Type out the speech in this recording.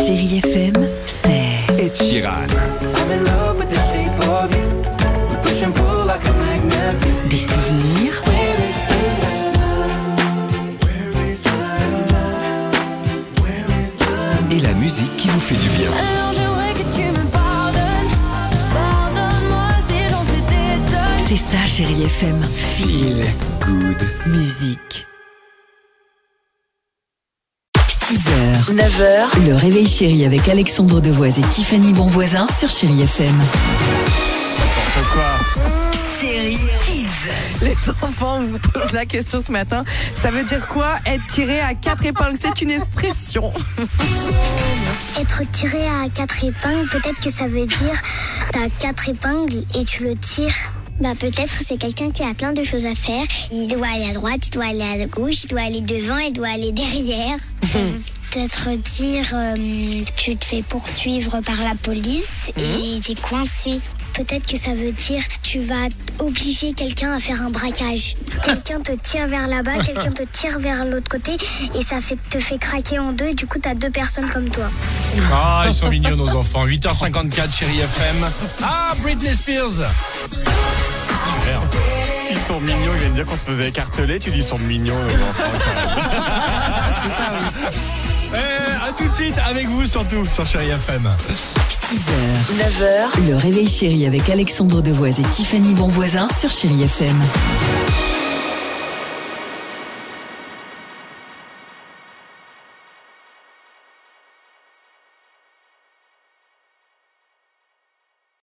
Chérie FM, c'est Ed Sheeran. des souvenirs, Et la musique qui vous fait du bien. Alors j'aimerais que tu me pardonnes. Pardonne-moi si j'en fais des tonnes. c'est ça Chérie FM. Feel good. Musique. 6h, 9h, le réveil chéri avec Alexandre Devoise et Tiffany Bonvoisin sur Chérie FM. N'importe quoi. Chérie Kids. Les enfants vous posent la question ce matin. Ça veut dire quoi être tiré à 4 épingles? C'est une expression. Être tiré à 4 épingles, peut-être que ça veut dire t'as 4 épingles et tu le tires. Bah peut-être c'est quelqu'un qui a plein de choses à faire. Il doit aller à droite, il doit aller à gauche, il doit aller devant, il doit aller derrière. Ça veut peut-être dire tu te fais poursuivre par la police et t'es coincé. Peut-être que ça veut dire tu vas obliger quelqu'un à faire un braquage. Quelqu'un te tire vers là-bas, quelqu'un te tire vers l'autre côté et ça te fait craquer en deux et du coup t'as 2 personnes comme toi. Ah, ils sont mignons nos enfants. 8h54, Chérie FM. Ah, Britney Spears. Super. Ils sont mignons, il vient de dire qu'on se faisait écarteler, tu dis ils sont mignons nos enfants. C'est ça, oui. À tout de suite avec vous surtout sur Chérie FM. 6h, 9h, le réveil chéri avec Alexandre Devoise et Tiffany Bonvoisin sur Chérie FM.